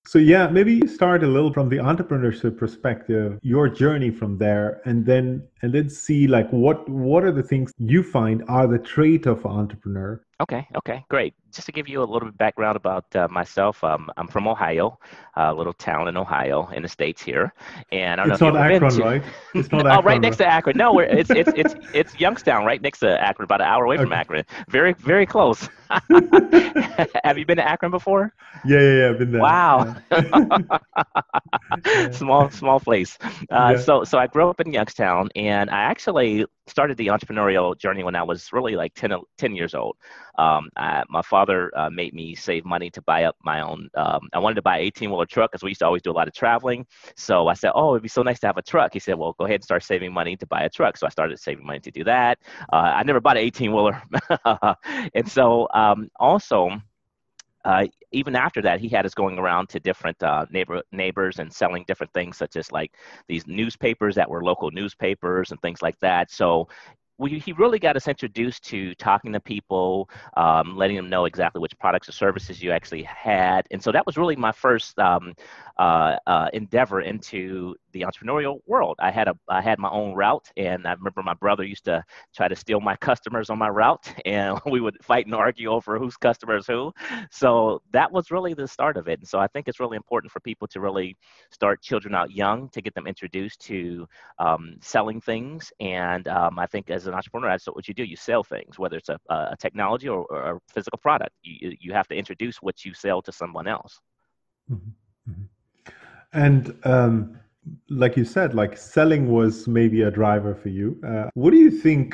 So yeah, maybe you start a little from the entrepreneurship perspective, your journey from there, and then see like what are the things you find are the trait of an entrepreneur. Okay, great. Just to give you a little bit of background about myself, I'm from Ohio, a little town in Ohio in the States here. And I don't know It's if you've not ever been Akron, to, right? It's not oh, right Akron, next right? to Akron. No, it's Youngstown, right next to Akron, about an hour away from Okay. Akron. Very, very close. Have you been to Akron before? Yeah. I've been there. Wow. Yeah. Yeah. Small place. Yeah. So I grew up in Youngstown, and I actually started the entrepreneurial journey when I was really like 10 years old. My father made me save money to buy up my own. I wanted to buy an 18-wheeler truck because we used to always do a lot of traveling. So I said, "Oh, it'd be so nice to have a truck." He said, "Well, go ahead and start saving money to buy a truck." So I started saving money to do that. I never bought an 18-wheeler, and so also even after that, he had us going around to different neighbors and selling different things, such as like these newspapers that were local newspapers and things like that. So he really got us introduced to talking to people, letting them know exactly which products or services you actually had. And so that was really my first endeavor into the entrepreneurial world. I had my own route, and I remember my brother used to try to steal my customers on my route, and we would fight and argue over whose customers who. So that was really the start of it. And so I think it's really important for people to really start children out young to get them introduced to selling things. And I think as an entrepreneur, that's what you do. You sell things, whether it's a technology or a physical product. You have to introduce what you sell to someone else. Mhm. Mhm. And like you said, like selling was maybe a driver for you. What do you think,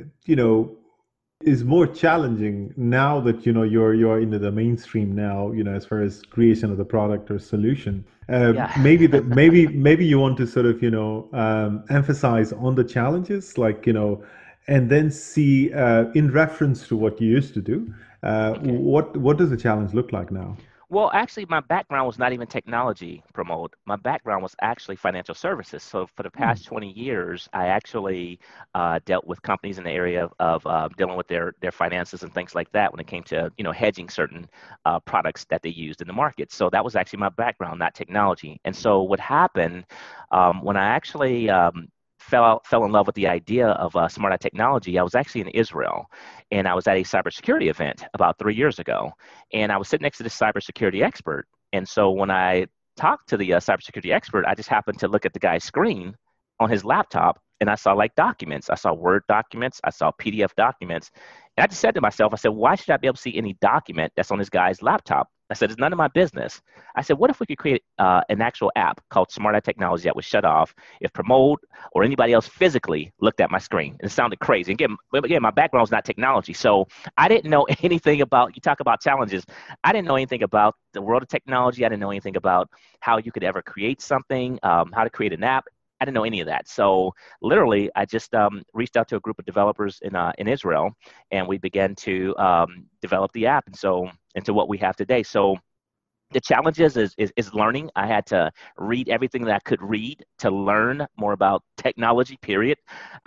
is more challenging now that you're into the mainstream now, as far as creation of the product or solution? Yeah. Maybe you want to sort of emphasize on the challenges, like and then see in reference to what you used to do. Okay. What does the challenge look like now? Well, actually, my background was not even technology promote. My background was actually financial services. So for the Hmm. past 20 years, I actually dealt with companies in the area of dealing with their finances and things like that when it came to hedging certain products that they used in the market. So that was actually my background, not technology. And so what happened when I actually fell in love with the idea of smart eye technology, I was actually in Israel, and I was at a cybersecurity event about 3 years ago, and I was sitting next to this cybersecurity expert. And so when I talked to the cybersecurity expert, I just happened to look at the guy's screen on his laptop, and I saw like documents. I saw Word documents. I saw PDF documents. And I just said to myself, I said, why should I be able to see any document that's on this guy's laptop? I said, it's none of my business. I said, what if we could create an actual app called Smart Eye Technology that would shut off if Promote or anybody else physically looked at my screen? And it sounded crazy. Again, my background is not technology. So I didn't know anything about, you talk about challenges. I didn't know anything about the world of technology. I didn't know anything about how you could ever create something, how to create an app. I didn't know any of that. So literally, I just reached out to a group of developers in Israel, and we began to develop the app, and so into what we have today. So the challenges is learning. I had to read everything that I could read to learn more about technology, period.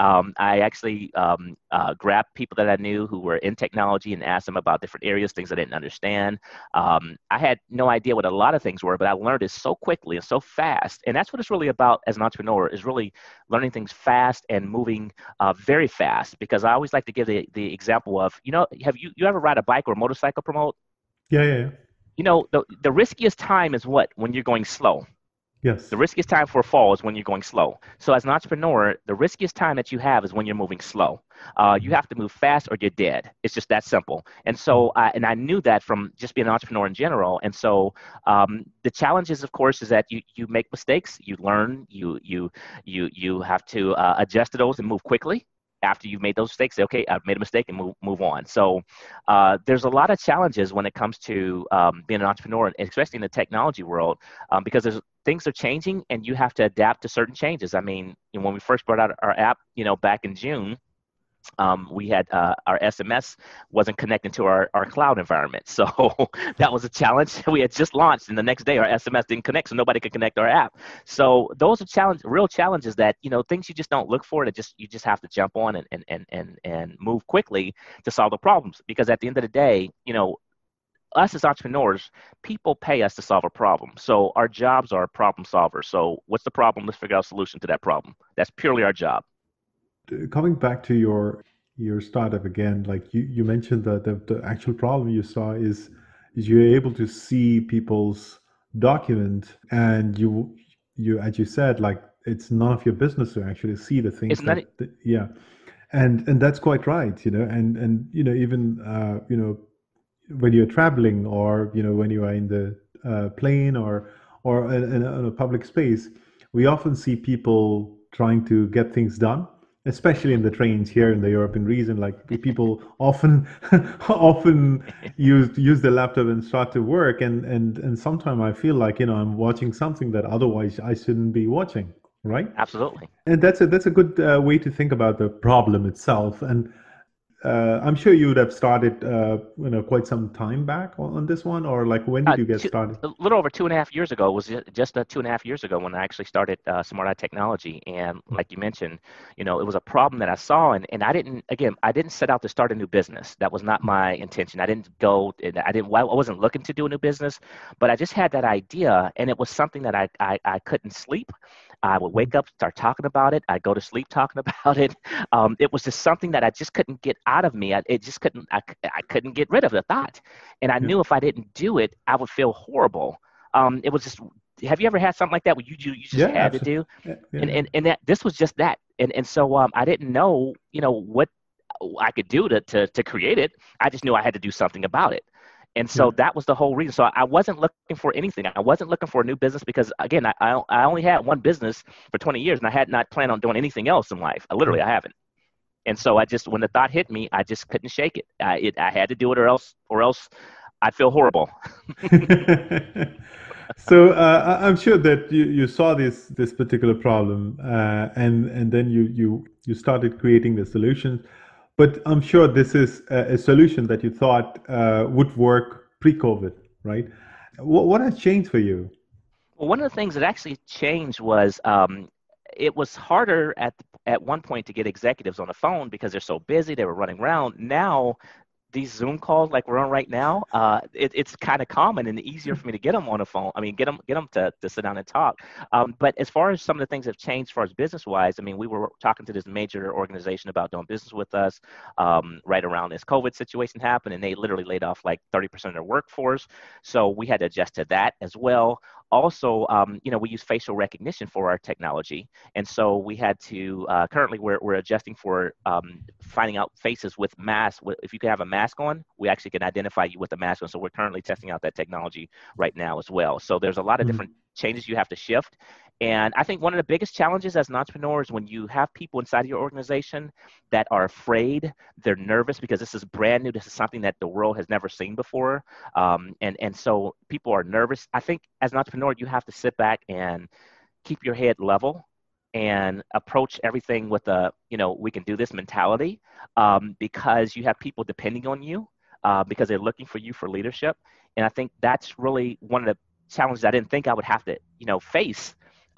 I actually grabbed people that I knew who were in technology and asked them about different areas, things I didn't understand. I had no idea what a lot of things were, but I learned it so quickly and so fast. And that's what it's really about as an entrepreneur, is really learning things fast and moving very fast. Because I always like to give the example of, have you ever ride a bike or a motorcycle, Promote? Yeah. The riskiest time is what? When you're going slow. The Yes. riskiest time for a fall is when you're going slow. So as an entrepreneur, the riskiest time that you have is when you're moving slow. You Mhm. have to move fast or you're dead. It's just that simple. And so, I knew that from just being an entrepreneur in general. And so, the challenges, of course, is that you make mistakes, you learn, you have to adjust to those and move quickly. After you've made those mistakes, say, okay, I've made a mistake, and move on. So there's a lot of challenges when it comes to being an entrepreneur, and especially in the technology world, because things are changing and you have to adapt to certain changes. I mean, when we first brought out our app, back in June, we had our SMS wasn't connecting to our cloud environment. So that was a challenge. We had just launched, and the next day our SMS didn't connect, so nobody could connect our app. So those are real challenges that, things you just don't look for, that you just have to jump on and move quickly to solve the problems. Because at the end of the day, us as entrepreneurs, people pay us to solve a problem. So our jobs are problem solvers. So what's the problem? Let's figure out a solution to that problem. That's purely our job. Coming back to your startup again, like you mentioned that the actual problem you saw is you're able to see people's document, and you as you said, like it's none of your business to actually see the It's things not. that yeah, and that's quite right, and even when you're traveling, or when you are in the plane, or in a public space, we often see people trying to get things done, especially in the trains here in the European region. Like people often often use the laptop and start to work, and sometimes I feel like I'm watching something that otherwise I shouldn't be watching, right? Absolutely. And that's a good way to think about the problem itself. And I'm sure you would have started, quite some time back on this one, or like when did you get started? A little over 2.5 years ago was just 2.5 years ago when I actually started Smart Eye Technology. And like you mentioned, it was a problem that I saw, and I didn't set out to start a new business. That was not my intention. I didn't go, and I wasn't looking to do a new business, but I just had that idea, and it was something that I couldn't sleep. I would wake up, start talking about it. I'd go to sleep talking about it. It was just something that I just couldn't get out of me. I couldn't get rid of the thought. And I Yeah, knew if I didn't do it, I would feel horrible. It was just, have you ever had something like that where you just yeah, had to absolutely. do? Yeah, yeah, And that this was just that. And so I didn't know, what I could do to create it. I just knew I had to do something about it. And yeah, so that was the whole reason. So I wasn't looking for anything. I wasn't looking for a new business because, again, I only had one business for 20 years and I had not planned on doing anything else in life. yeah. I haven't. And so when the thought hit me, I just couldn't shake it. I had to do it, or else I'd feel horrible. So I'm sure that you saw this particular problem, and then you started creating the solutions. But I'm sure this is a solution that you thought would work pre-COVID, right? What has changed for you? Well, one of the things that actually changed was it was harder at one point to get executives on the phone because they're so busy. They were running around. Now these Zoom calls like we're on right now, it's kind of common and easier for me to get them on the phone. I mean, get them to sit down and talk. But as far as some of the things have changed, as far as business wise, I mean, we were talking to this major organization about doing business with us right around this COVID situation happened, and they literally laid off like 30% of their workforce. So we had to adjust to that as well. Also, we use facial recognition for our technology, and so we had to currently we're adjusting for finding out faces with masks. If you can have a mask on, we actually can identify you with a mask on. So we're currently testing out that technology right now as well. So there's a lot of different Mhm. changes you have to shift. And I think one of the biggest challenges as an entrepreneur is when you have people inside of your organization that are afraid, they're nervous because this is brand new. This is something that the world has never seen before. And so people are nervous. I think as an entrepreneur, you have to sit back and keep your head level and approach everything with a we can do this mentality, because you have people depending on you, because they're looking for you for leadership. And I think that's really one of the challenges I didn't think I would have to face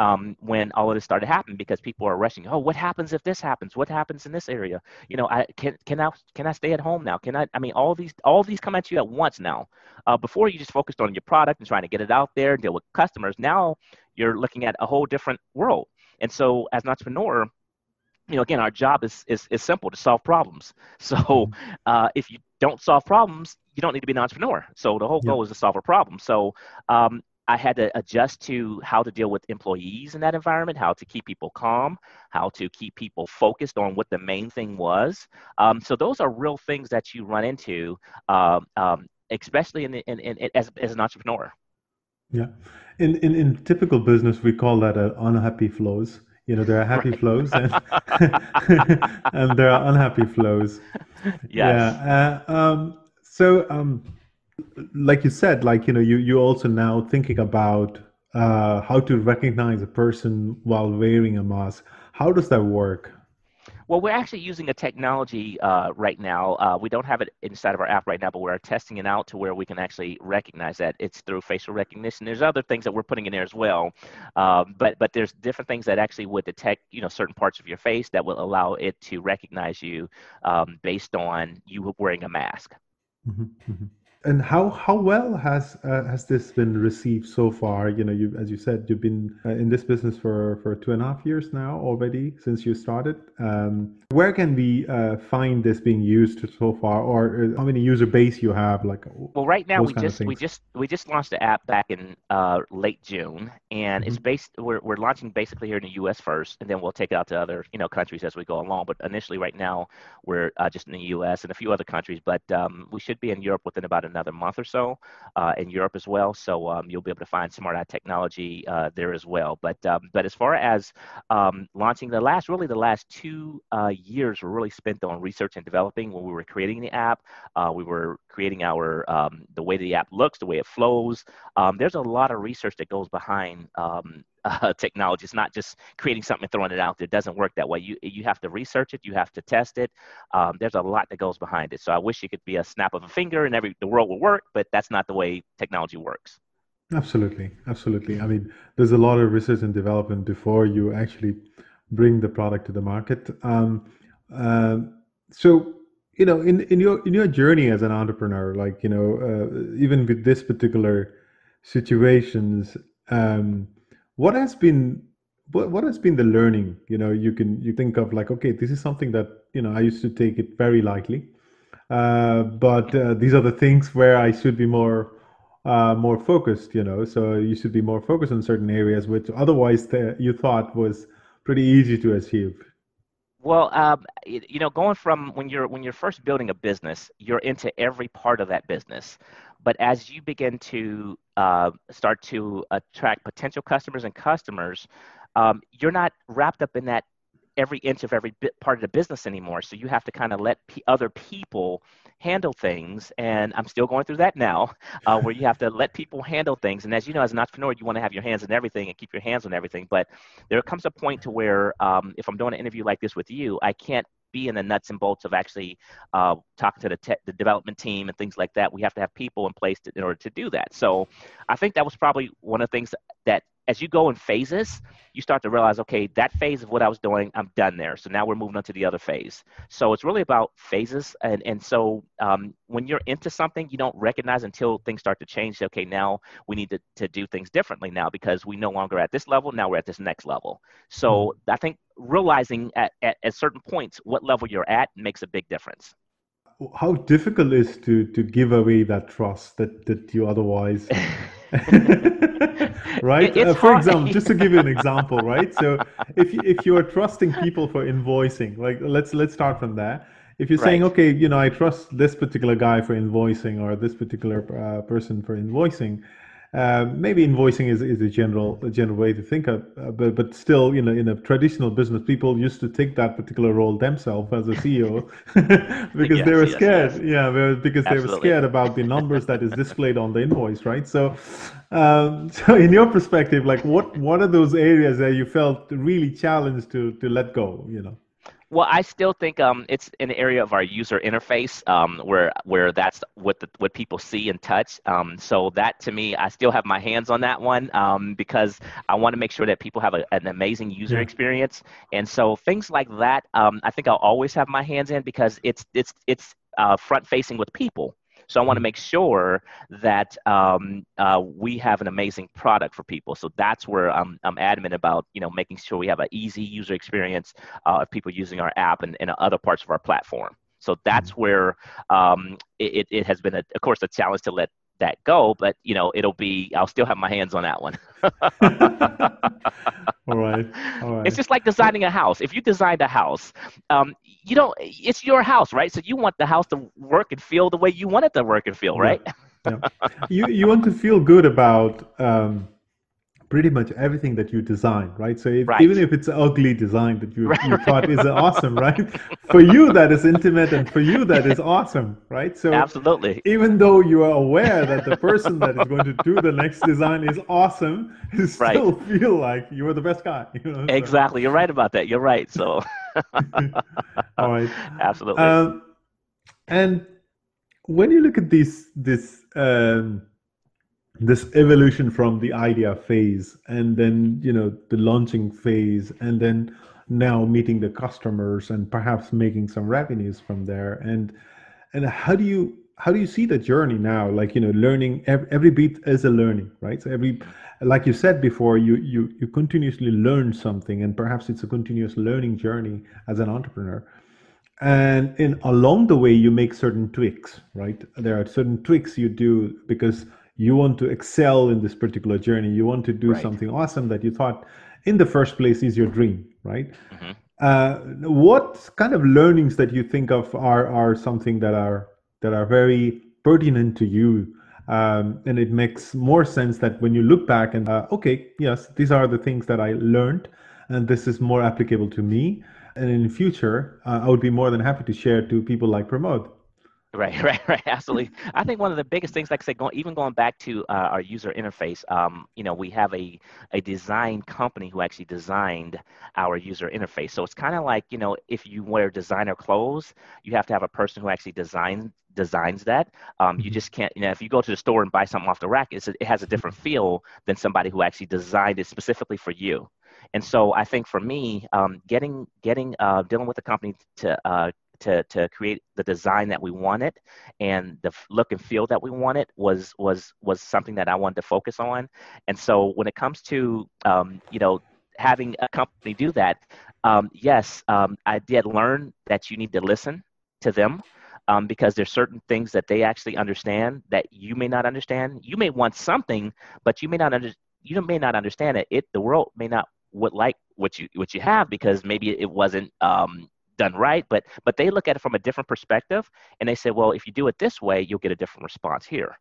when all of this started happening, because people are rushing. Oh, what happens if this happens? What happens in this area? I can I stay at home now? I mean, all these come at you at once now. Before you just focused on your product and trying to get it out there and deal with customers. Now you're looking at a whole different world. And so as an entrepreneur, again, our job is simple: to solve problems. So Mhm. if you don't solve problems, you don't need to be an entrepreneur. So the whole Yeah. goal is to solve a problem. So I had to adjust to how to deal with employees in that environment, how to keep people calm, how to keep people focused on what the main thing was. So those are real things that you run into, especially as an entrepreneur. Yeah. In typical business, we call that unhappy flows. There are happy flows, and and there are unhappy flows. Yes. Yeah. So, like you said, like you also now thinking about how to recognize a person while wearing a mask. How does that work? Well, we're actually using a technology right now. We don't have it inside of our app right now, but we're testing it out to where we can actually recognize that it's through facial recognition. There's other things that we're putting in there as well, but there's different things that actually would detect certain parts of your face that will allow it to recognize you based on you wearing a mask. Mhm, mhm. And how well has this been received so far? You know, you, as you said, you've been in this business for 2.5 years now already since you started. Where can we find this being used so far, or how many user base you have, like Well, right now those we kind of just we things? just we just launched the app back in late June, and it's Hmm. based. We're launching basically here in the U.S. first, and then we'll take it out to other countries as we go along. But initially, right now, we're just in the U.S. and a few other countries. But we should be in Europe within about another month or so, in Europe as well. So you'll be able to find Smart Eye technology there as well. But as far as launching, the last 2 years were really spent on research and developing when we were creating the app. We were creating our the way the app looks, the way it flows. There's a lot of research that goes behind technology. It's not just creating something and throwing it out there. It doesn't work that way. You have to research it. You have to test it. There's a lot that goes behind it. So I wish it could be a snap of a finger and the world would work, but that's not the way technology works. Absolutely, absolutely. I mean, there's a lot of research and development before you actually bring the product to the market. So, you know, in your journey as an entrepreneur, like, you know, even with this particular situations, um, what has been what has been the learning? You know, you think of like, okay, this is something that, you know, I used to take it very lightly, but these are the things where I should be more focused, you know. So you should be more focused on certain areas, which otherwise you thought was pretty easy to achieve. Well, going from when you're first building a business, you're into every part of that business. But as you begin to start to attract potential customers and customers, you're not wrapped up in that every inch of every bit part of the business anymore. So you have to kind of let other people handle things. And I'm still going through that now, where you have to let people handle things. And as you know, as an entrepreneur, you want to have your hands in everything and keep your hands on everything. But there comes a point to where if I'm doing an interview like this with you, I can't be in the nuts and bolts of actually talking to the development team and things like that. We have to have people in place in order to do that. So I think that was probably one of the things that as you go in phases, you start to realize, okay, that phase of what I was doing, I'm done there. So now we're moving on to the other phase. So it's really about phases. And so when you're into something, you don't recognize until things start to change. Okay, now we need to do things differently now because we no longer at this level. Now we're at this next level. So I think realizing at certain points what level you're at makes a big difference. How difficult is to give away that trust that you otherwise right? It's For hard. example, just to give you an example, right? So if you are trusting people for invoicing, like let's start from there. If you're saying, Right. okay, you know, I trust this particular guy for invoicing or this particular person for invoicing, maybe invoicing is a general way to think of, but still, you know, in a traditional business, people used to take that particular role themselves as a CEO because they Yes, were yes, yes. scared. Yeah, because they were Absolutely. scared about the numbers that is displayed on the invoice, right? So, so in your perspective, like what are those areas that you felt really challenged to let go? You know? Well, I still think it's an area of our user interface where that's what people see and touch. So that to me, I still have my hands on that one because I want to make sure that people have an amazing user Yeah. experience. And so things like that, I think I'll always have my hands in because it's front facing with people. So I want to Mm. make sure that we have an amazing product for people. So that's where I'm adamant about, making sure we have an easy user experience of people using our app and other parts of our platform. So that's Mm. where it has been, of course, a challenge to let that go, but I'll still have my hands on that one. All right. All It's right. just like designing a house. If you designed a house, it's your house, right? So you want the house to work and feel the way you want it to work and feel, Yeah. right? Yeah. You want to feel good about pretty much everything that you design, right? So even Right. if it's an ugly design that you Right. thought is awesome, right? For you that is intimate, and for you that is awesome, right? So Absolutely. even though you are aware that the person that is going to do the next design is awesome, you Right. still feel like you are the best guy, you know? So, Exactly. You're right about that. You're right. So, all right. absolutely. Um, and when you look at this evolution from the idea phase and then, you know, the launching phase and then now meeting the customers and perhaps making some revenues from there, and how do you how do you see the journey now? Like, learning, every beat is a learning, right? So like you said before, you continuously learn something, and perhaps it's a continuous learning journey as an entrepreneur. And in along the way, you make certain tweaks, right? There are certain tweaks you do because you want to excel in this particular journey. You want to do Right. something awesome that you thought in the first place is your dream, right? Hmm. What kind of learnings that you think of are something that are very pertinent to you, and it makes more sense that when you look back and okay, yes, these are the things that I learned, and this is more applicable to me, and in future, I would be more than happy to share to people like Pramod. Right, right, absolutely. I think one of the biggest things, like I said, even going back to our user interface, we have a design company who actually designed our user interface. So it's kind of like, if you wear designer clothes, you have to have a person who actually designs that. You Mhm. just can't, if you go to the store and buy something off the rack, it has a different feel than somebody who actually designed it specifically for you. And so I think for me, dealing with a company to create the design that we wanted and the look and feel that we wanted was something that I wanted to focus on. And so when it comes to having a company do that, yes, I did learn that you need to listen to them. Because there's certain things that they actually understand that you may not understand. You may want something, but you may not understand it. The world may not would like what you have because maybe it wasn't done right, but they look at it from a different perspective, and they say, well, if you do it this way, you'll get a different response here.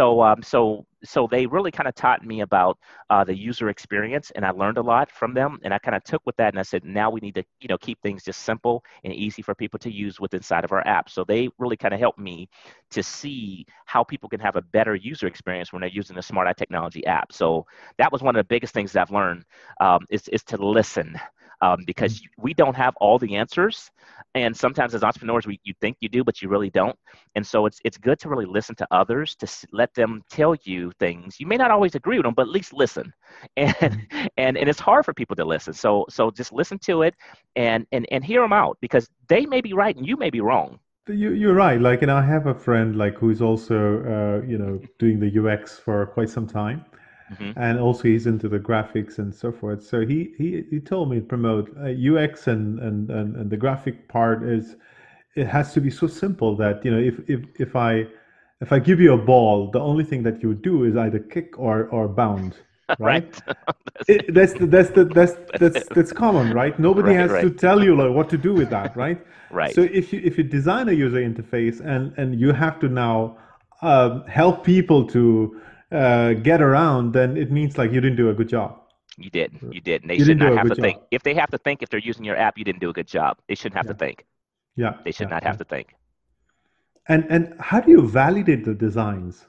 So they really kind of taught me about the user experience, and I learned a lot from them. And I kind of took with that, and I said, now we need to keep things just simple and easy for people to use with inside of our app. So they really kind of helped me to see how people can have a better user experience when they're using the Smart Eye Technology app. So that was one of the biggest things that I've learned, is to listen, because we don't have all the answers. And sometimes as entrepreneurs, you think you do, but you really don't. And so it's good to really listen to others, to let them tell you things. You may not always agree with them, but at least listen. And Mhm. and it's hard for people to listen. So just listen to it and hear them out, because they may be right and you may be wrong. You're right. Like, I have a friend like who's also doing the UX for quite some time, Hmm. and also he's into the graphics and so forth. So he told me, promote UX and the graphic part is, it has to be so simple that if I give you a ball, the only thing that you would do is either kick or bound, Right. right? That's common, right? Nobody Right, has to right, tell you like what to do with that, right? So right. if you design a user interface, and you have to now help people to get around, then it means like you didn't do a good job. You didn't. You didn't. They You should didn't not do a have good to think. job. If they have to think, if they're using your app, you didn't do a good job. They shouldn't have to Yeah, think. yeah, They should yeah, not yeah. have to think. And how do you validate the designs?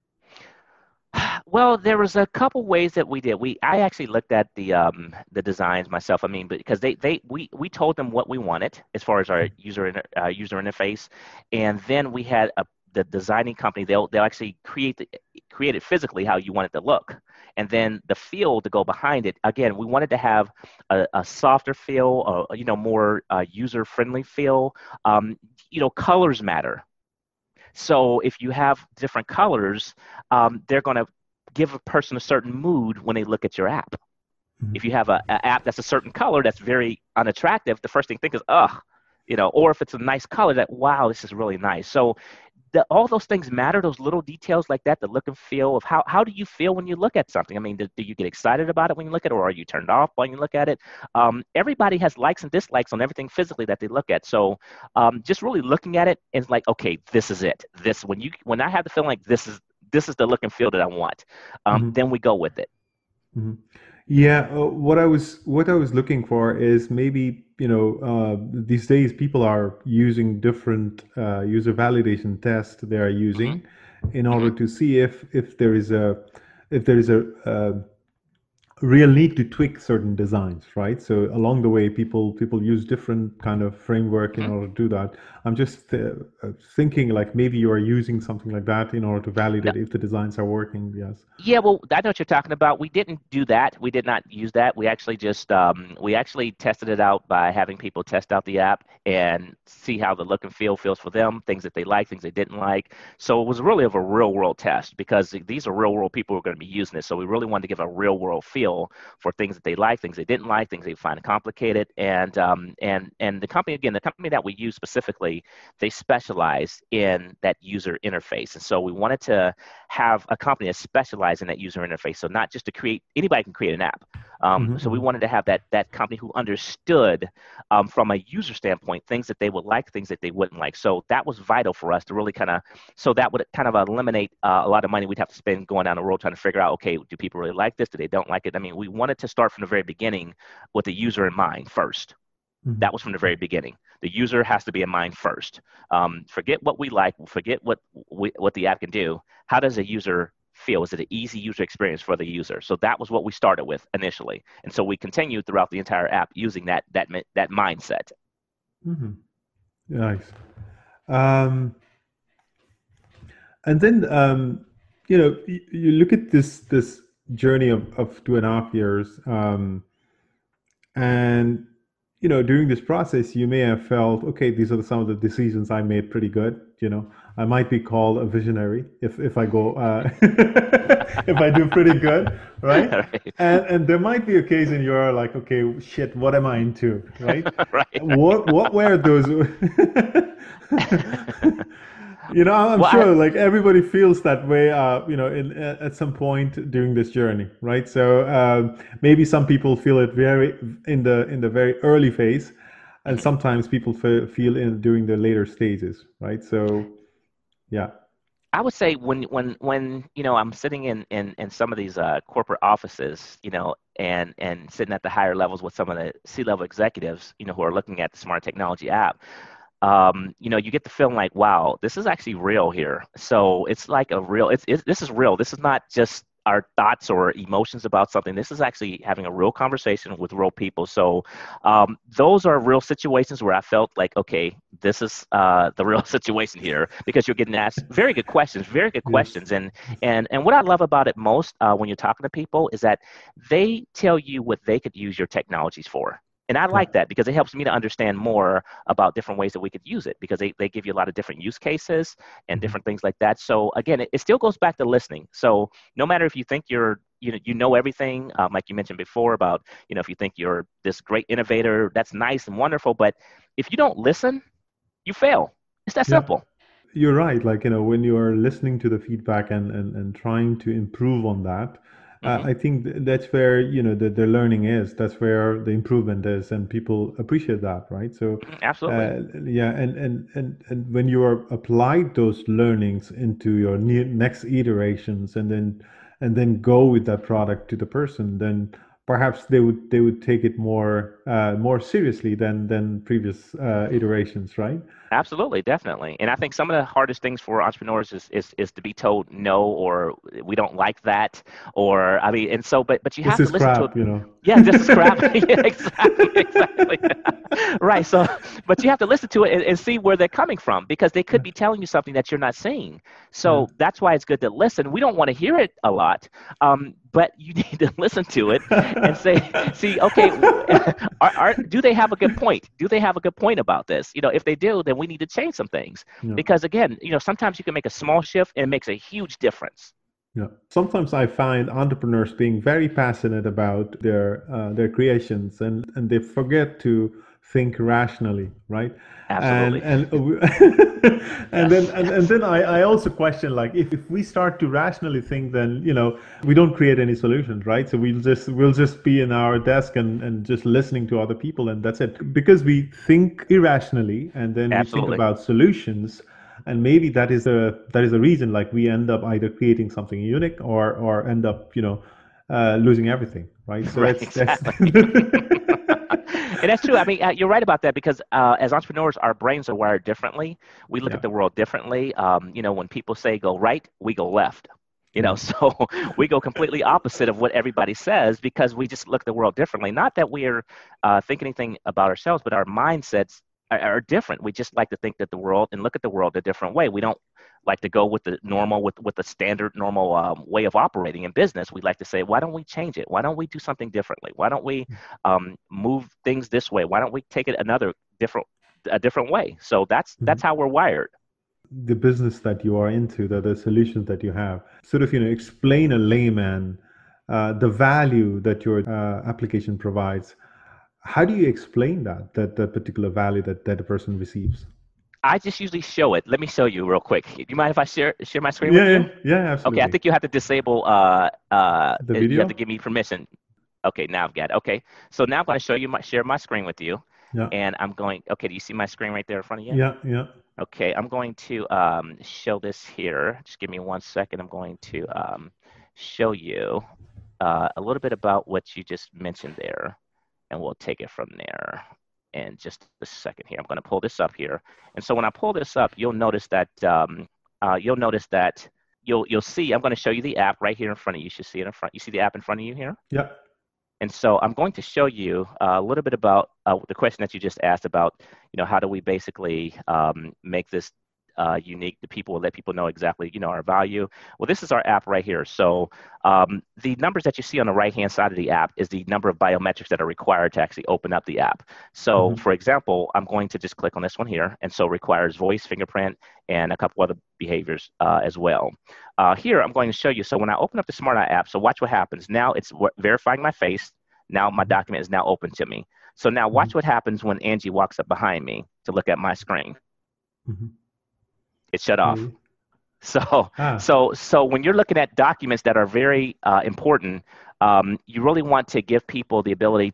Well, there was a couple ways that we did. I actually looked at the designs myself. I mean, because we told them what we wanted as far as our user interface, and then we had the designing company. They'll actually create it physically how you want it to look, and then the feel to go behind it. Again, we wanted to have a softer feel, or more user friendly feel. Colors matter. So if you have different colors, they're going to give a person a certain mood when they look at your app. If you Mhm. have an app that's a certain color that's very unattractive, the first thing you think is, ugh, or if it's a nice color, that, wow, this is really nice. So all those things matter, those little details like that, the look and feel of how do you feel when you look at something? I mean, do you get excited about it when you look at it, or are you turned off when you look at it? Everybody has likes and dislikes on everything physically that they look at. So just really looking at it and like, okay, this is it. When I have the feeling like this is the look and feel that I want, Mhm. then we go with it. Mhm. Yeah, what I was looking for is maybe, these days people are using different user validation tests they are Hmm. using in order Hmm. to see if there is a real need to tweak certain designs, right? So along the way, people use different kind of framework in Mhm. order to do that. I'm just thinking like maybe you are using something like that in order to validate if the designs are working. Yes. Yeah, well, I know what you're talking about. We didn't do that. We did not use that. We actually just we actually tested it out by having people test out the app and see how the look and feel feels for them, things that they like, things they didn't like. So it was really of a real world test because these are real world people who are going to be using it. So we really wanted to give a real world feel for things that they like, things they didn't like, things they find complicated. And the company, again, the company that we use specifically, they specialize in that user interface. And so we wanted to have a company that specializes in that user interface. So not just to create, anybody can create an app. So we Hmm. wanted to have that company who understood from a user standpoint things that they would like, things that they wouldn't like. So that was vital for us to really kind of, so that would kind of eliminate a lot of money we'd have to spend going down the road trying to figure out, okay, do people really like this? Do they don't like it? I mean, we wanted to start from the very beginning with the user in mind first. Hmm. That was from the very beginning. The user has to be in mind first. Forget what we like. Forget what the app can do. How does a user feel? Is it an easy user experience for the user? So that was what we started with initially, and so we continued throughout the entire app using that mindset. Hmm. Nice. Um, and then you look at this journey of 2.5 years. And during this process, you may have felt, okay, these are some of the decisions I made pretty good. I might be called a visionary if I go if I do pretty good, right? Right, And there might be a case in you're like, okay, shit, what am I into, right? right, What were those? right. I'm Well, sure like everybody feels that way, at some point during this journey, right? So maybe some people feel it very in the very early phase, and mhm. sometimes people feel in during the later stages, right? So yeah. I would say when I'm sitting in some of these corporate offices, and sitting at the higher levels with some of the C-level executives, who are looking at the smart technology app, you get the feeling like, wow, this is actually real here. So it's like a real, this is real. This is not just our thoughts or emotions about something. This is actually having a real conversation with real people. So those are real situations where I felt like, okay, this is the real situation here because you're getting asked very good Yes. questions. And what I love about it most when you're talking to people is that they tell you what they could use your technologies for. And I Yeah. like that because it helps me to understand more about different ways that we could use it because they give you a lot of different use cases and Mhm. different things like that. So again, it still goes back to listening. So no matter if you think you know everything, like you mentioned before about, if you think you're this great innovator, that's nice and wonderful. But if you don't listen, you fail. It's that Yeah. simple. You're right. Like, when you are listening to the feedback and trying to improve on that, Hmm. I think that's where, the learning is. That's where the improvement is, and people appreciate that, right? So, Absolutely. yeah, and when you are applied those learnings into your next iterations, and then go with that product to the person, then perhaps they would take it more seriously than previous iterations, right? Absolutely, definitely. And I think some of the hardest things for entrepreneurs is to be told no, or we don't like that, or I mean, and so but you This have to is listen to it. crap. Yeah, this is crap. Yeah, exactly, exactly. Right. So, but you have to listen to it and see where they're coming from because they could Yeah, be telling you something that you're not seeing. yeah, So that's why it's good to listen. We don't want to hear it a lot, but you need to listen to it and say, see, okay, do they have a good point? Do they have a good point about this? If they do, then we need to change some things yeah, because again, sometimes you can make a small shift and it makes a huge difference. yeah. Sometimes I find entrepreneurs being very passionate about their creations, and they forget to think rationally, right? And Absolutely. and Yes. and Yes. then I also question, like, if we start to rationally think, then we don't create any solutions, right? So we'll just be in our desk and just listening to other people, and that's it. Because we think irrationally, and then we think Absolutely. about solutions, and maybe that is a reason, like, we end up either creating something unique, or end up losing everything, right? So Right. that's Exactly. And that's true. I mean, you're right about that because as entrepreneurs, our brains are wired differently. We look yeah. at the world differently. When people say go right, we go left. Yeah. So we go completely opposite of what everybody says because we just look at the world differently. Not that we're thinking anything about ourselves, but our mindsets are different. We just like to think that the world and look at the world a different way. We don't like to go with the normal, with the standard normal way of operating in business. We like to say, why don't we change it? Why don't we do something differently? Why don't we move things this way? Why don't we take it a different way? So that's Mhm. how we're wired. The business that you are into, the solutions that you have, sort of, explain a layman the value that your application provides. How do you explain that particular value that a person receives? I just usually show it. Let me show you real quick. Do you mind if I share my screen Yeah, with yeah, you? yeah, Okay, I absolutely. think you have to disable. The You have to video? give me permission. Okay, now I've got it. Okay, so now I'm going to show you share my screen with you, Yeah, and I'm going. Okay, do you see my screen right there in front of you? yeah, yeah. Okay, I'm going to show this here. Just give me 1 second. I'm going to show you a little bit about what you just mentioned there, and we'll take it from there in just a second here. I'm going to pull this up here. And so when I pull this up, you'll notice that you'll see, I'm going to show you the app right here in front of you. You should see it in front. You see the app in front of you here? Yeah. And so I'm going to show you a little bit about the question that you just asked about, how do we basically make this unique to people, let people know exactly, our value. Well, this is our app right here. So the numbers that you see on the right-hand side of the app is the number of biometrics that are required to actually open up the app. So Hmm. for example, I'm going to just click on this one here. And so requires voice, fingerprint, and a couple other behaviors as well. Here, I'm going to show you. So when I open up the Smart Eye app, so watch what happens. Now it's verifying my face. Now my Hmm. document is now open to me. So now Hmm. watch what happens when Angie walks up behind me to look at my screen. Hmm. It shut off. Okay. So, Ah. so when you're looking at documents that are very important, you really want to give people the ability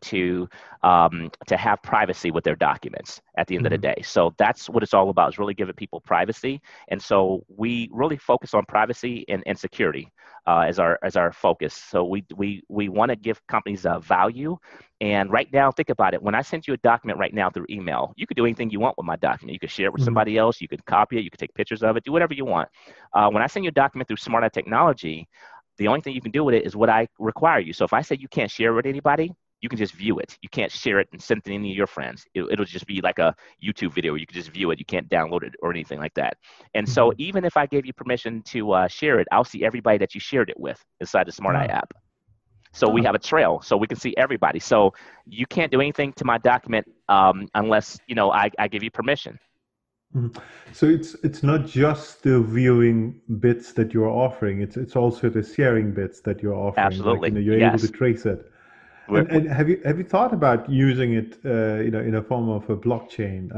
to have privacy with their documents at the end of the Hmm. day. So that's what it's all about, is really giving people privacy. And so we really focus on privacy and security as our focus. So we want to give companies value. And right now, think about it. When I send you a document right now through email, you could do anything you want with my document. You could share it with Hmm. somebody else. You could copy it. You could take pictures of it. Do whatever you want. When I send you a document through Smart Eye Technology, the only thing you can do with it is what I require you. So if I say you can't share it with anybody, you can just view it. You can't share it and send it to any of your friends. It'll just be like a YouTube video where you can just view it. You can't download it or anything like that. And so Hmm. even if I gave you permission to share it, I'll see everybody that you shared it with inside the Smart Eye Ah. app. So we have a Ah. trail, so we can see everybody. So you can't do anything to my document unless I give you permission. Mhm. So it's not just the viewing bits that you're offering. It's also the sharing bits that you're offering. Like, Absolutely, you're able to yes. trace it. We're, And have you thought about using it, in a form of a blockchain,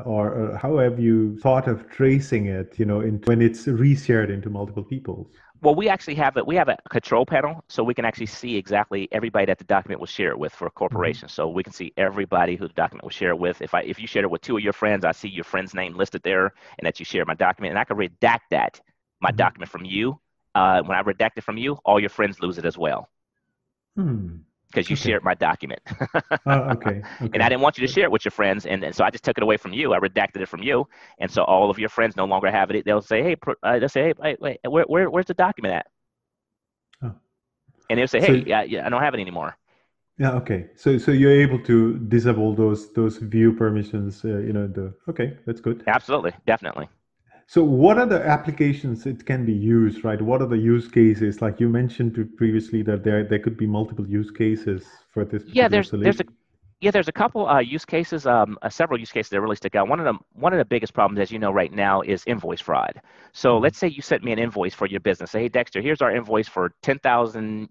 or how have you thought of tracing it, when it's reshared into multiple peoples? Well, we actually have it. We have a control panel, so we can actually see exactly everybody that the document will share it with for a Hmm. corporation. So we can see everybody who the document will share it with. If you shared it with two of your friends, I see your friend's name listed there, and that you share my document, and I can redact my Hmm. document from you. When I redact it from you, all your friends lose it as well Hmm. because you Okay. shared my document. Okay. And I Okay. didn't want you to Good. share it with your friends, and so I just took it away from you. I redacted it from you, and so all of your friends no longer have it. They'll say, "Hey, hey, wait, where's the document at?" Oh. And they'll say, So "Hey, yeah, I don't have it anymore." yeah, okay. So you're able to disable those view permissions, okay, that's good. Absolutely, definitely. So what are the applications it can be used, right? What are the use cases? Like you mentioned previously that there could be multiple use cases for this Yeah, particular there's a solution. yeah, there's a couple use cases, several use cases that really stick out. One of the biggest problems, as you know, right now is invoice fraud. So Hmm. let's say you sent me an invoice for your business. Say, hey, Dexter, here's our invoice for 10,000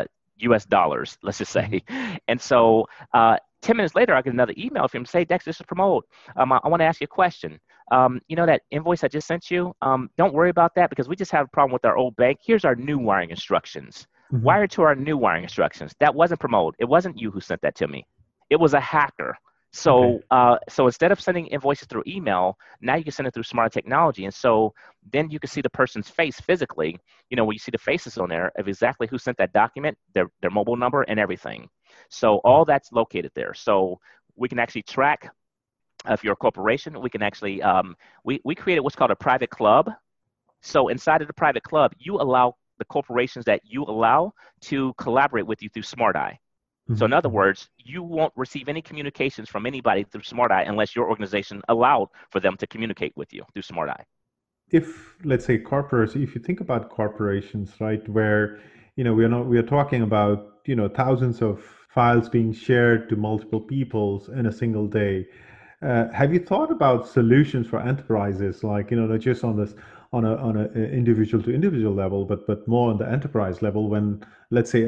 US dollars, let's just Hmm. say. And so 10 minutes later, I get another email from him say, Dexter, this is Promote. I want to ask you a question. That invoice I just sent you, don't worry about that because we just have a problem with our old bank. Here's our new wiring instructions. Hmm. Wire to our new wiring instructions. That wasn't Promote. It wasn't you who sent that to me. It was a hacker. Okay. So instead of sending invoices through email, now you can send it through smart technology. And so then you can see the person's face physically, where you see the faces on there of exactly who sent that document, their mobile number and everything. So Oh. all that's located there. So we can actually track if you're a corporation, we can actually, we created what's called a private club. So inside of the private club, you allow the corporations that you allow to collaborate with you through SmartEye. So in Mhm, other mhm. words, you won't receive any communications from anybody through SmartEye unless your organization allowed for them to communicate with you through SmartEye. If let's say corporates, if you think about corporations, right, where we are talking about thousands of files being shared to multiple peoples in a single day. Have you thought about solutions for enterprises, like not just on this on a individual to individual level, but more on the enterprise level? When let's say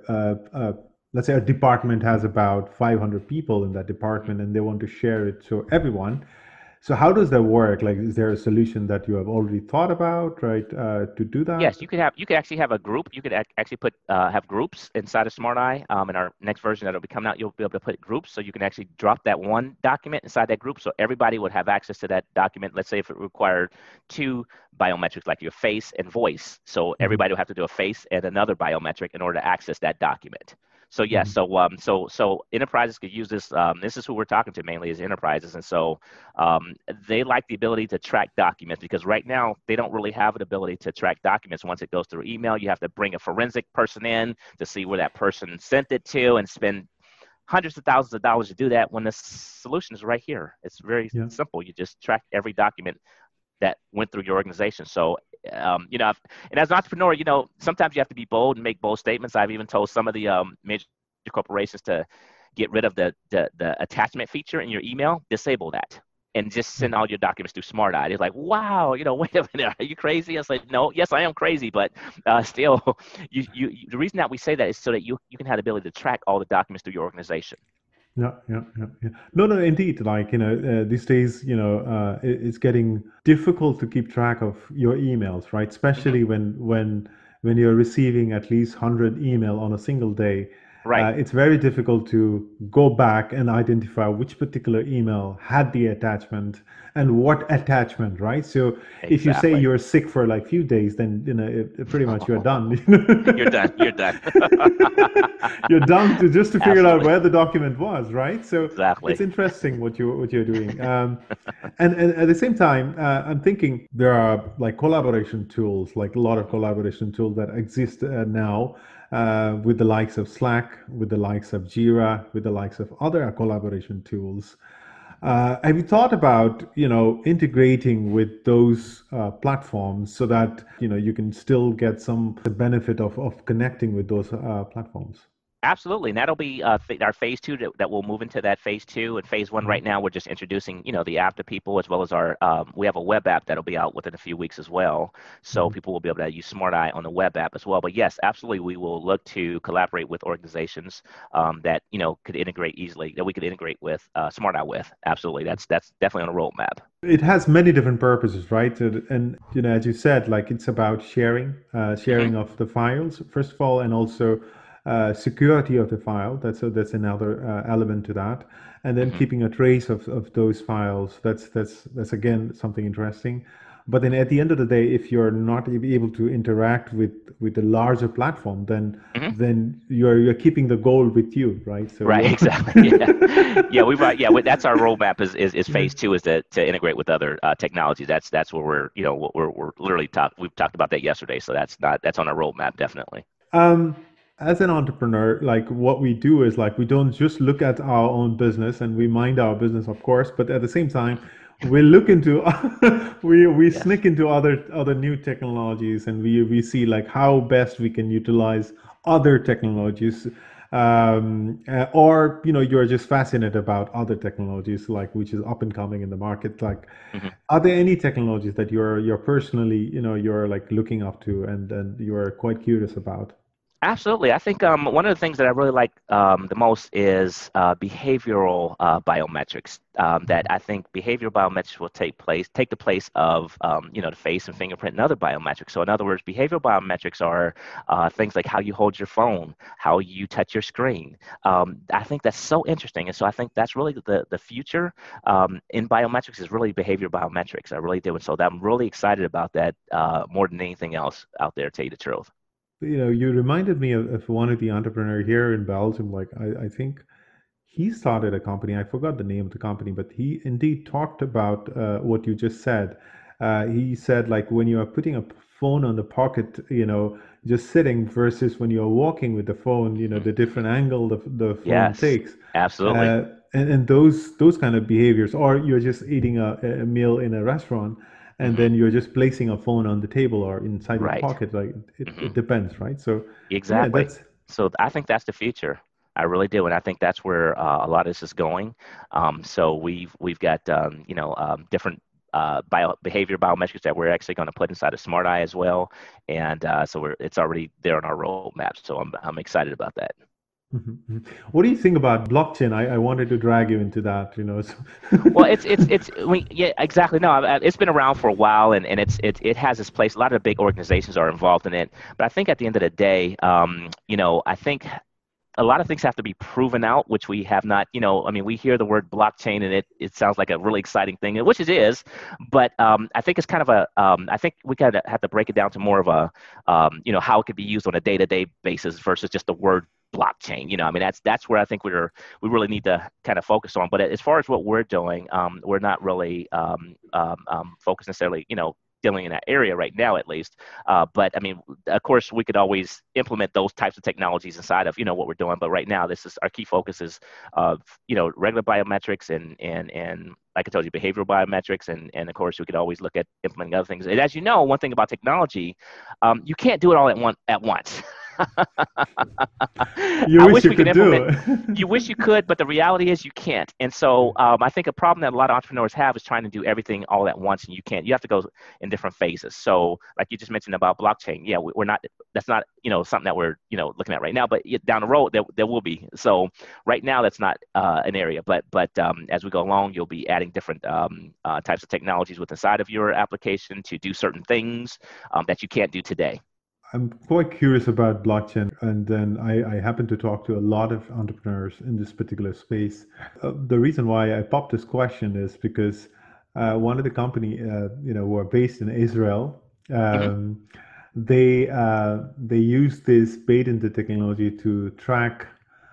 let's say a department has about 500 people in that Mhm. department, and they want to share it to everyone. So how does that work? Like, is there a solution that you have already thought about, right, to do that? Yes, you could actually have a group. You could actually put have groups inside of SmartEye. In our next version that'll be coming out, you'll be able to put groups, so you can actually drop that one document inside that group, so everybody would have access to that document. Let's say if it required two biometrics, like your face and voice, so Hmm. everybody would have to do a face and another biometric in order to access that document. So yes, Hmm. so enterprises could use this. This is who we're talking to mainly, is enterprises, and so um, they like the ability to track documents, because right now they don't really have an ability to track documents. Once it goes through email, you have to bring a forensic person in to see where that person sent it to and spend hundreds of thousands of dollars to do that, when the solution is right here. It's very Yeah. simple. You just track every document that went through your organization. So, and as an entrepreneur, sometimes you have to be bold and make bold statements. I've even told some of the major corporations to get rid of the attachment feature in your email, disable that, and just Yeah. send all your documents through SmartEye. It's like, wow, wait a minute, are you crazy? I was like, no, yes, I am crazy, but still, the reason that we say that is so that you can have the ability to track all the documents through your organization. Yeah, yeah, yeah, yeah. No, no, indeed. Like, these days, it's getting difficult to keep track of your emails, right? Hmm. Especially when you're receiving at least 100 email on a single day. Right, It's very difficult to go back and identify which particular email had the attachment and what attachment, right? So if you say exactly. you're sick for like few days, then pretty much you're done. You're done. You're done. You're done to just to figure out Absolutely. where the document was, right? So it's Exactly. interesting what you're doing. And at the same time, I'm thinking there are like collaboration tools, like a lot of collaboration tools that exist now, with the likes of Slack, with the likes of Jira, with the likes of other collaboration tools. Have you thought about, integrating with those platforms so that, you can still get some the benefit of connecting with those platforms? Absolutely, and that'll be our phase two that will move into that phase two. And phase one right Mhm. now, we're just introducing, the app to people, as well as our we have a web app that'll be out within a few weeks as well. So Mhm. people will be able to use Smart Eye on the web app as well. But yes, absolutely, we will look to collaborate with organizations that could integrate easily, that we could integrate with Smart Eye with. Absolutely, that's definitely on the roadmap. It has many different purposes, right? And as you said, like it's about Hmm. sharing of the files first of all, and also security of the file. That's another element to that, and then Hmm. keeping a trace of those files. That's again something interesting. But then at the end of the day, if you're not able to interact with the larger platform, then Hmm. you're keeping the goal with you, right? So Right, you're exactly. Yeah, yeah. That's our roadmap is yeah. phase two, is to integrate with other technologies. That's where we're literally we've talked about that yesterday. So that's on our roadmap, definitely. Um, as an entrepreneur, like what we do is like we don't just look at our own business and we mind our business, of course, but at the same time, Mhm. we look into we Yes. sneak into other new technologies, and we see like how best we can utilize other technologies. Or you're just fascinated about other technologies, like which is up and coming in the market. Like, Mhm. are there any technologies that you're personally, you're like looking up to, and you're quite curious about? Absolutely. I think one of the things that I really like the most is behavioral biometrics. That I think behavioral biometrics will take the place of the face and fingerprint and other biometrics. So in other words, behavioral biometrics are things like how you hold your phone, how you touch your screen. I think that's so interesting, and so I think that's really the future in biometrics, is really behavioral biometrics. I really do, and so I'm really excited about that more than anything else out there. To tell you the truth. You reminded me of one of the entrepreneur here in Belgium. Like, I think he started a company. I forgot the name of the company, but he indeed talked about what you just said. He said like when you are putting a phone on the pocket, just sitting versus when you're walking with the phone, the different angle the phone Yes, takes. absolutely. And those kind of behaviors, or you're just eating a meal in a restaurant and Hmm. then you're just placing a phone on the table or inside your Right. pocket, like Hmm. it depends, right? So yeah, Exactly. that's So I think that's the future. I really do, and I think that's where a lot of this is going. So we've got different behavior biometrics that we're actually going to put inside of Smart Eye as well, and so it's already there on our roadmap. So I'm excited about that. Mhm, mhm. What do you think about blockchain? I wanted to drag you into that, so Well, yeah, exactly. No, it's been around for a while, and it has its place. A lot of the big organizations are involved in it, but I think at the end of the day, I think a lot of things have to be proven out, which we have not, I mean, we hear the word blockchain and it sounds like a really exciting thing, which it is, but I think it's kind of I think we kind of have to break it down to more of how it could be used on a day-to-day basis versus just the word blockchain. I mean, that's where I think we really need to kind of focus on. But as far as what we're doing, we're not really focused necessarily, dealing in that area right now, at least. But I mean, of course, we could always implement those types of technologies inside of what we're doing. But right now, this is our key focus is regular biometrics and like I told you, behavioral biometrics, and of course, we could always look at implementing other things. And as you know, one thing about technology, you can't do it all at once. you I wish wish you we could could implement. do. You wish you could, but the reality is you can't. And so I think a problem that a lot of entrepreneurs have is trying to do everything all at once, and you can't. You have to go in different phases. So, like you just mentioned about blockchain, yeah, we're not. That's not something that we're looking at right now. But down the road, there will be. So right now, that's not an area. But as we go along, you'll be adding different types of technologies with inside of your application to do certain things that you can't do today. I'm quite curious about blockchain, and then I happen to talk to a lot of entrepreneurs in this particular space. The reason why I popped this question is because one of the company, who are based in Israel, Hmm. they use this patented technology to track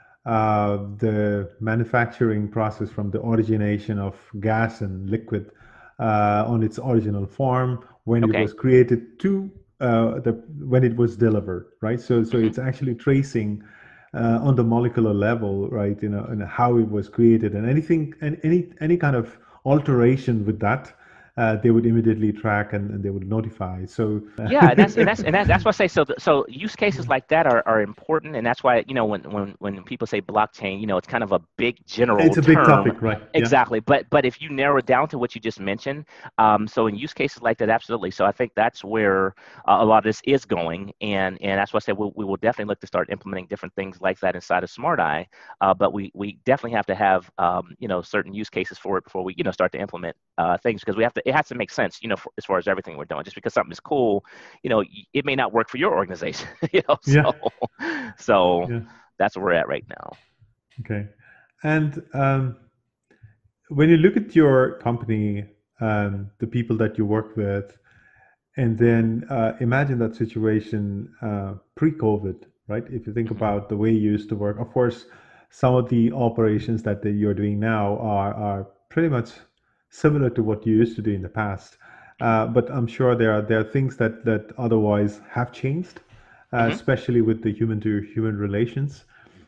the manufacturing process from the origination of gas and liquid on its original form when it Okay. was created to the when it was delivered, right? So Hmm. it's actually tracing on the molecular level, right? And how it was created, and anything and any kind of alteration with that, they would immediately track and they would notify. So Yeah, and that's what I say. So use cases like that are important, and that's why when people say blockchain, it's kind of a big general it's a big term. topic, right? Yeah. Exactly, but if you narrow it down to what you just mentioned, so in use cases like that, absolutely. So I think that's where a lot of this is going, and that's why I said we will definitely look to start implementing different things like that inside of Smart Eye. But we definitely have to have certain use cases for it before we start to implement things because it has to make sense as far as everything we're doing. Just because something is cool, it may not work for your organization, Yeah. so Yeah. that's where we're at right now. Okay. And when you look at your company, the people that you work with, and then imagine that situation pre-COVID, right? If you think Hmm. about the way you used to work, of course, some of the operations that you're doing now are pretty much similar to what you used to do in the past. Hmm. But I'm sure there are things that otherwise have changed, Hmm. especially with the human to human relations,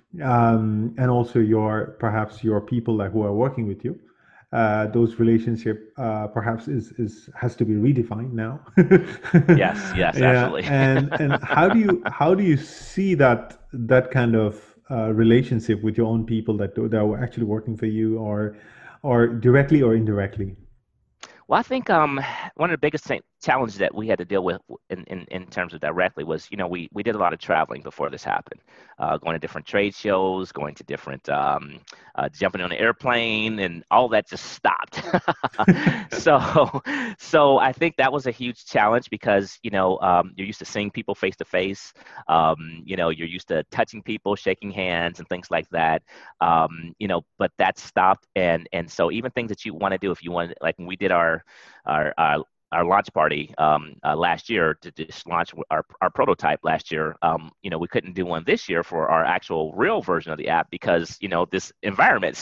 and also your perhaps your people like who are working with you. Those relationship perhaps is has to be redefined now. Yes, yes, Yeah, absolutely. and how do you see that kind of relationship with your own people that are actually working for you, or directly or indirectly? Well, I think one of the biggest challenges that we had to deal with in terms of directly was, we did a lot of traveling before this happened, going to different trade shows, going to different, jumping on an airplane, and all that just stopped. so, so I think that was a huge challenge because, you're used to seeing people face to face, you're used to touching people, shaking hands, and things like that. But that stopped, and so even things that you want to do if you want, like when we did our our launch party last year to just launch our prototype last year. We couldn't do one this year for our actual real version of the app because this environment.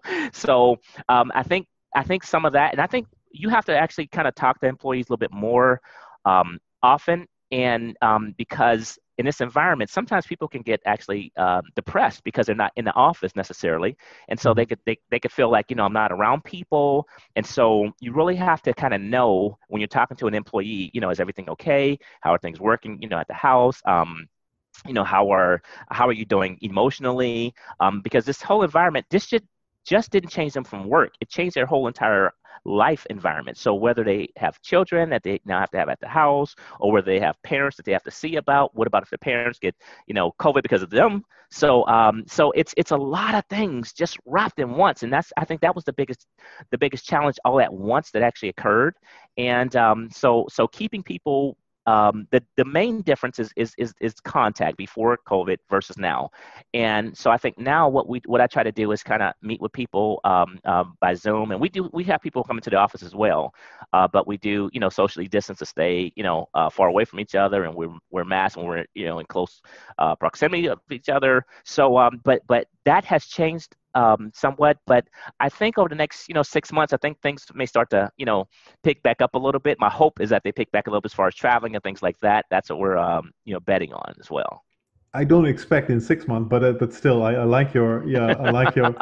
So I think some of that, and I think you have to actually kind of talk to employees a little bit more often, and because in this environment, sometimes people can get actually depressed because they're not in the office necessarily, and so Mhm. they could feel like, I'm not around people. And so you really have to kind of know when you're talking to an employee, is everything okay? How are things working, at the house? How are you doing emotionally? Because this whole environment, this just didn't change them from work. It changed their whole entire life environment. So whether they have children that they now have to have at the house, or whether they have parents that they have to see about, what about if the parents get, COVID because of them? So it's a lot of things just wrapped in once, and I think that was the biggest challenge all at once that actually occurred. And so keeping people, the main difference is contact before COVID versus now. And so I think now what I try to do is kind of meet with people by Zoom, and we have people come into the office as well, but we do socially distance to stay far away from each other, and we're masked and we're in close proximity of each other. So but that has changed somewhat. But I think over the next 6 months, I think things may start to pick back up a little bit. My hope is that they pick back a little bit as far as traveling and things like that. That's what we're betting on as well. I don't expect in 6 months, but still, I like your I like your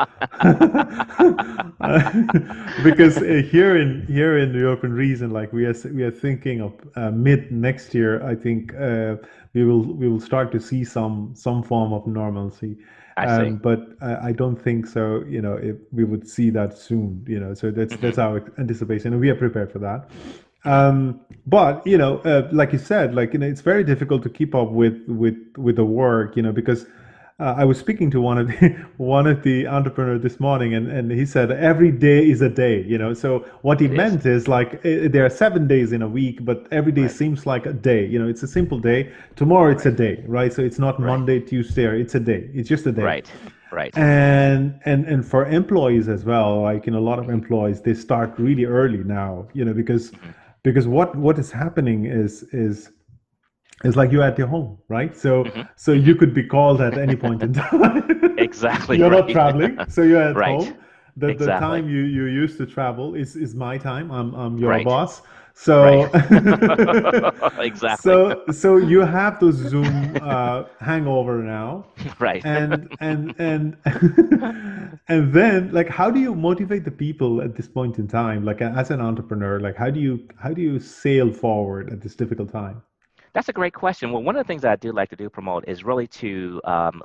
because here in the European region, like we are thinking of mid next year. I think we will start to see some form of normalcy, I see. but I don't think so. If we would see that soon. So that's Hmm. our anticipation, and we are prepared for that. Hmm. But like you said, like it's very difficult to keep up with the work, because I was speaking to one of the one of the entrepreneurs this morning, and he said every day is a day, So what he It is. meant is like there are 7 days in a week, but every day Right. seems like a day. It's a simple day. Tomorrow it's a Right. day, right? So it's not Right. Monday, Tuesday, or it's a day. It's just a day. Right. Right. And for employees as well, like a lot of Hmm. employees, they start really early now, Hmm. because what is happening is like you're at your home, right? So Hmm. so Hmm. you could be called at any point in time. Exactly. You're not Right. traveling, so you're at Right. home. The Exactly. time you used to travel is my time. I'm your Right. boss. Right. So Exactly. so you have those Zoom hangover now, Right. and and then like how do you motivate the people at this point in time, like as an entrepreneur, like how do you sail forward at this difficult time? That's a great question. Well, one of the things that I do like to do promote is really to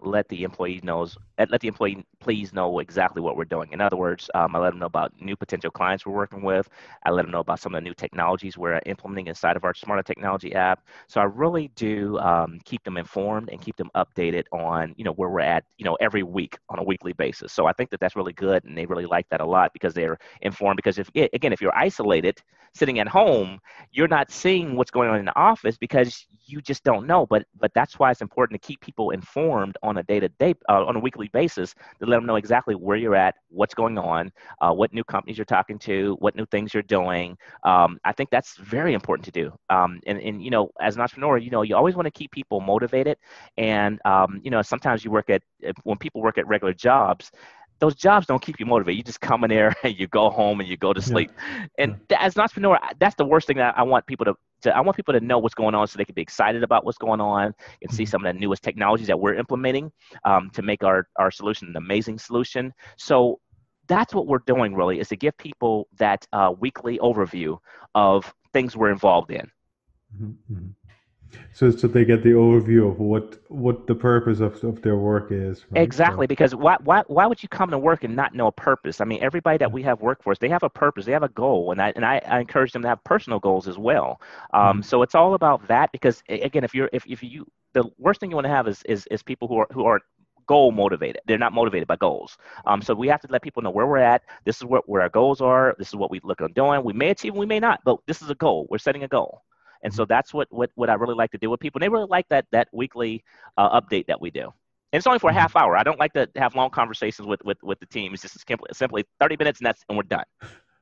let the employee please know exactly what we're doing. In other words, I let them know about new potential clients we're working with. I let them know about some of the new technologies we're implementing inside of our Smarter Technology app. So I really do keep them informed and keep them updated on where we're at every week on a weekly basis. So I think that that's really good, and they really like that a lot because they're informed. Because if you're isolated, sitting at home, you're not seeing what's going on in the office because you just don't know. But that's why it's important to keep people informed on a day-to-day on a weekly basis, to let them know exactly where you're at, what's going on, what new companies you're talking to, what new things you're doing. I think that's very important to do. And as an entrepreneur, you always want to keep people motivated. And sometimes when people work at regular jobs, those jobs don't keep you motivated. You just come in there and you go home and you go to Yeah, sleep. yeah. And as an entrepreneur, that's the worst thing that I want people I want people to know what's going on so they can be excited about what's going on and see Mhm. some of the newest technologies that we're implementing to make our solution an amazing solution. So that's what we're doing really, is to give people that weekly overview of things we're involved in. Mhm. Mhm. So they get the overview of what the purpose of their work is, right? Exactly, So because why would you come to work and not know a purpose? I mean, everybody that yeah. we have work for us, they have a purpose, they have a goal, and I encourage them to have personal goals as well. Mhm. So it's all about that because again, if you the worst thing you want to have is people who aren't goal motivated. They're not motivated by goals. So we have to let people know where we're at. This is where our goals are. This is what we look on doing. We may achieve, we may not, but this is a goal. We're setting a goal. And Mhm. so that's what I really like to do with people. And they really like that weekly update that we do. And it's only for a Mhm. half hour. I don't like to have long conversations with the team. It's just simply 30 minutes and we're done.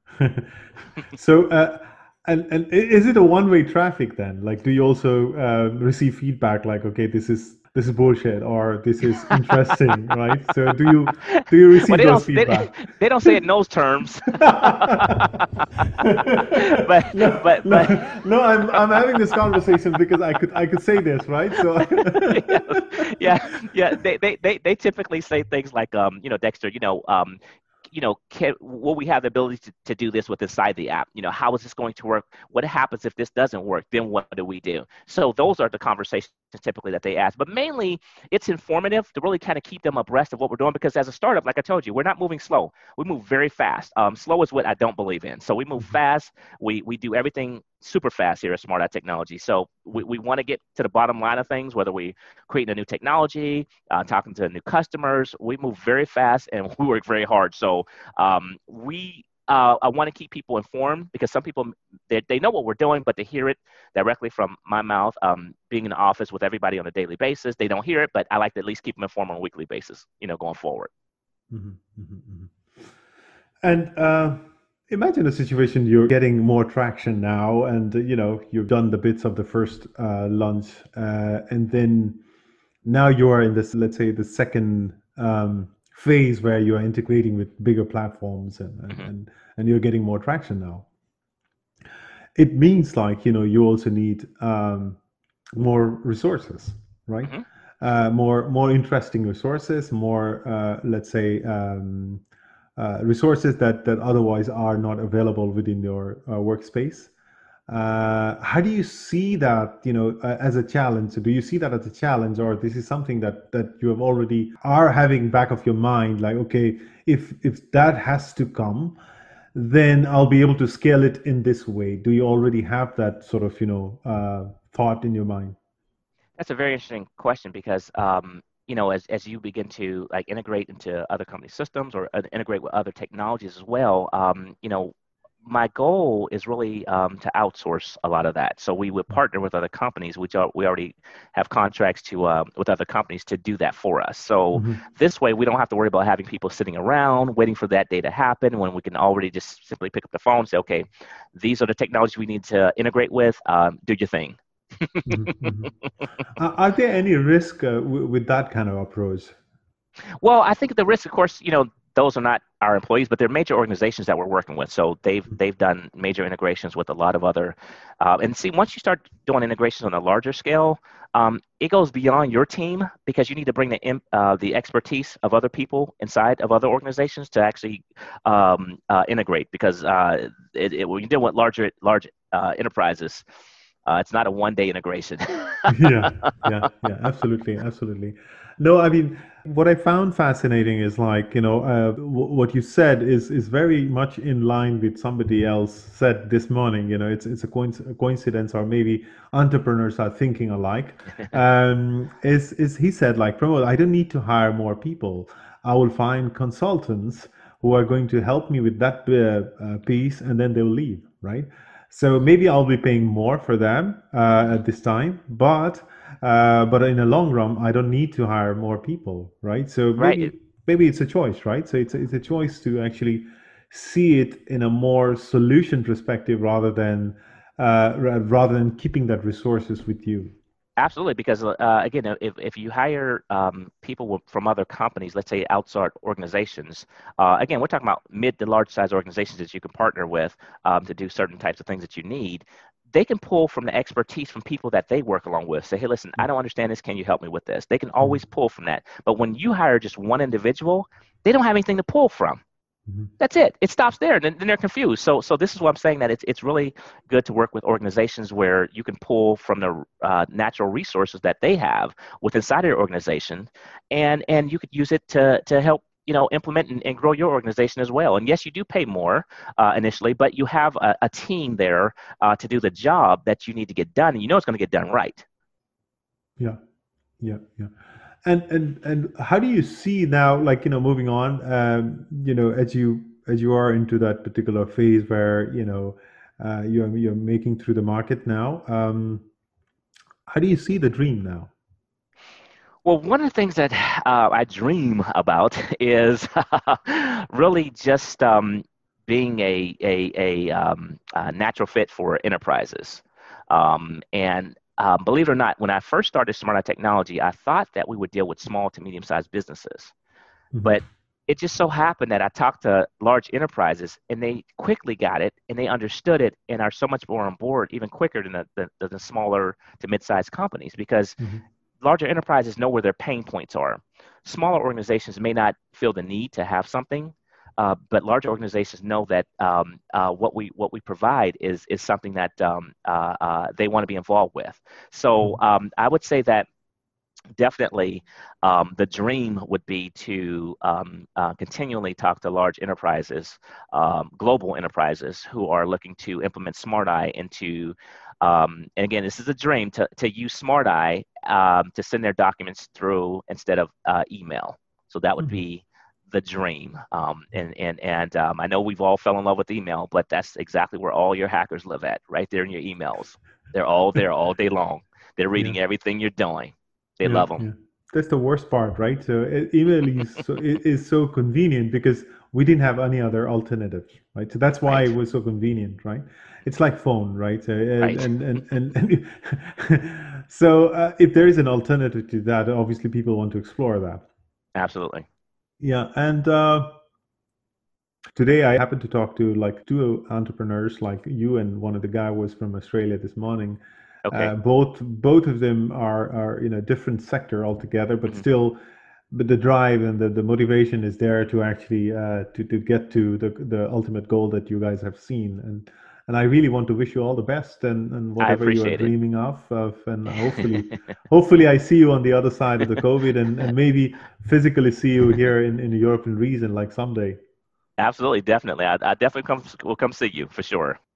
So, and is it a one-way traffic then? Like, do you also receive feedback like, okay, this is this is bullshit or this is interesting, right? So do you Well, receive they those don't feedback? they don't say it in those terms, but No, but no, but no. I'm having this conversation because I could say this, right? So. yes, yeah, yeah. They typically say things like, Dexter, will we have the ability to do this with inside the app? How is this going to work? What happens if this doesn't work? Then what do we do? So those are the conversations typically that they ask. But mainly, it's informative to really kind of keep them abreast of what we're doing. Because as a startup, like I told you, we're not moving slow. We move very fast. Slow is what I don't believe in. So we move fast. We do everything super fast here at Smart Eye Technology. So we want to get to the bottom line of things, whether we creating a new technology, talking to new customers. We move very fast and we work very hard. So I want to keep people informed because some people they know what we're doing, but they hear it directly from my mouth. Being in the office with everybody on a daily basis, they don't hear it, but I like to at least keep them informed on a weekly basis. Going forward. Mhm, mhm, mhm. And imagine a situation you're getting more traction now, and you've done the bits of the first launch, and then now you are in this, let's say, the second phase where you are integrating with bigger platforms, Hmm. and you're getting more traction now. It means like you also need more resources, right? Hmm. More interesting resources, more let's say resources that otherwise are not available within your workspace. How do you see that, as a challenge? Do you see that as a challenge, or this is something that you have already are having back of your mind, like, okay, if that has to come, then I'll be able to scale it in this way. Do you already have that sort of, thought in your mind? That's a very interesting question because, as you begin to like integrate into other company systems or integrate with other technologies as well, my goal is really to outsource a lot of that. So we would partner with other companies, which we already have contracts to with other companies to do that for us. So Hmm. this way, we don't have to worry about having people sitting around waiting for that day to happen. When we can already just simply pick up the phone and say, okay, these are the technologies we need to integrate with. Do your thing. Hmm. Hmm. Are there any risk with that kind of approach? Well, I think the risk, of course, those are not our employees, but they're major organizations that we're working with. So they've done major integrations with a lot of other, and see, once you start doing integrations on a larger scale, it goes beyond your team because you need to bring the expertise of other people inside of other organizations to actually integrate. Because when you deal with large enterprises, it's not a one-day integration. Yeah, yeah, yeah, absolutely, absolutely. No, I mean, what I found fascinating is like, what you said is very much in line with somebody else said this morning. It's a coincidence, or maybe entrepreneurs are thinking alike. Is he said like, Pramod, I don't need to hire more people. I will find consultants who are going to help me with that piece, and then they'll leave, right? So maybe I'll be paying more for them Mhm. at this time, but in the long run, I don't need to hire more people, right? So Right. maybe it's a choice, right? So it's a choice to actually see it in a more solution perspective rather than keeping that resources with you. Absolutely, because again, if you hire people from other companies, let's say outside organizations, again, we're talking about mid to large size organizations that you can partner with to do certain types of things that you need. They can pull from the expertise from people that they work along with. Say, hey, listen, I don't understand this. Can you help me with this? They can Mhm, always pull from that. But when you hire just one individual, they don't have anything to pull from. mhm, That's it. It stops there. Then they're confused. So this is what I'm saying, that it's really good to work with organizations where you can pull from the natural resources that they have with inside of your organization, and you could use it to help implement and grow your organization as well. And yes, you do pay more initially, but you have a team there to do the job that you need to get done, and you know it's going to get done right. yeah, yeah, yeah. And how do you see now, like, moving on, as you are into that particular phase where, you're making through the market now, how do you see the dream now? Well, one of the things that I dream about is really just being a natural fit for enterprises. And believe it or not, when I first started Smart Eye Technology, I thought that we would deal with small to medium sized businesses. Mhm. But it just so happened that I talked to large enterprises and they quickly got it and they understood it and are so much more on board even quicker than the smaller to mid-sized companies because Mhm. larger enterprises know where their pain points are. Smaller organizations may not feel the need to have something, but larger organizations know that what we provide is something that they want to be involved with. So Mhm. I would say that definitely the dream would be to continually talk to large enterprises, global enterprises who are looking to implement Smart Eye into, and again, this is a dream to use Smart Eye to send their documents through instead of email. So that would Mhm. be the dream. And I know we've all fell in love with email, but that's exactly where all your hackers live at, right there in your emails. They're all there all day long. They're Yeah. reading everything you're doing. They Yeah, love them. yeah. That's the worst part, right? So email is so convenient because we didn't have any other alternatives, right? So that's why it Right, was so convenient, right? It's like phone, right? So, right. so if there is an alternative to that, obviously people want to explore that. Absolutely. Yeah, and today I happened to talk to like two entrepreneurs, like you and one of the guy was from Australia this morning. Okay. Both of them are in a different sector altogether, but Hmm. still, but the drive and the motivation is there to actually to get to the ultimate goal that you guys have seen. And I really want to wish you all the best and I whatever you are appreciate it. dreaming of and hopefully I see you on the other side of the COVID and maybe physically see you here in the European region like someday. Absolutely, definitely. I definitely will come see you for sure.